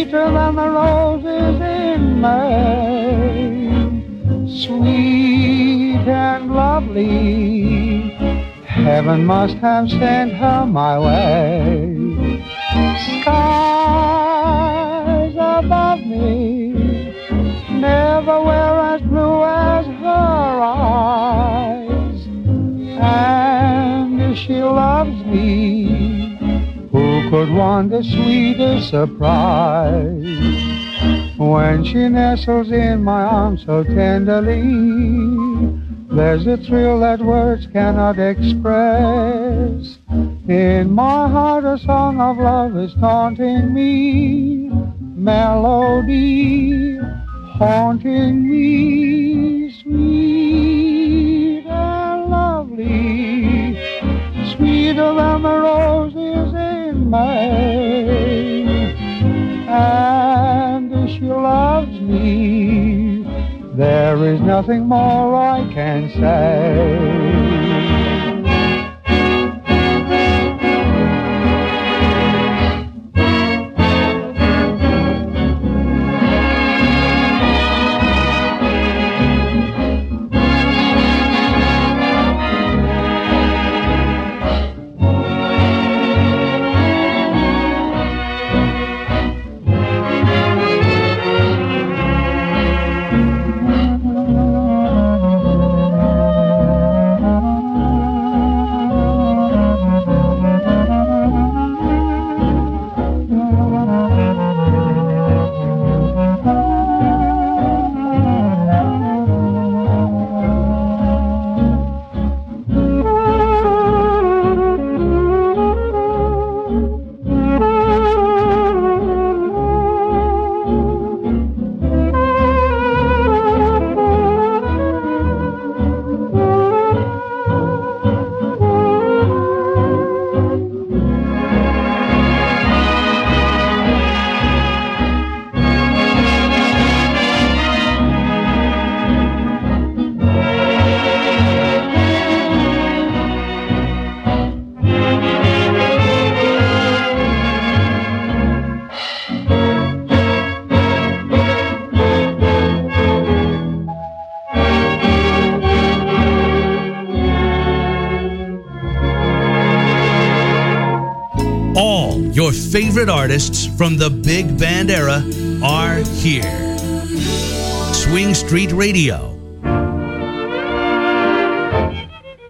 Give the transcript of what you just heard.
sweeter than the roses in May. Sweet and lovely, heaven must have sent her my way. Skies above me never were as blue as her eyes. And if she loves me, who could want a sweeter surprise? When she nestles in my arms so tenderly, there's a thrill that words cannot express. In my heart a song of love is taunting me, melody haunting me, sweet and lovely, sweeter than the roses in May. And if she loves me, there is nothing more I can say. Your favorite artists from the big band era are here. Swing Street Radio,